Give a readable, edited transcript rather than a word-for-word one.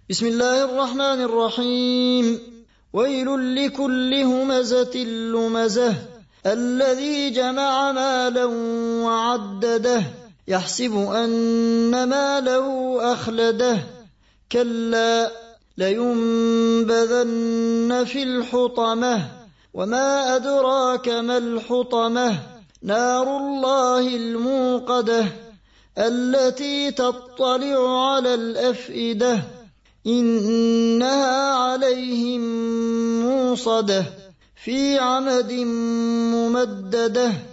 بسم الله الرحمن الرحيم. ويل لكل همزة لمزة الذي جمع مالا وعدده يحسب أن ماله أخلده كلا لينبذن في الحطمة وما أدراك ما الحطمة نار الله الموقدة التي تطلع على الأفئدة إنها عليهم موصدة في عمد ممددة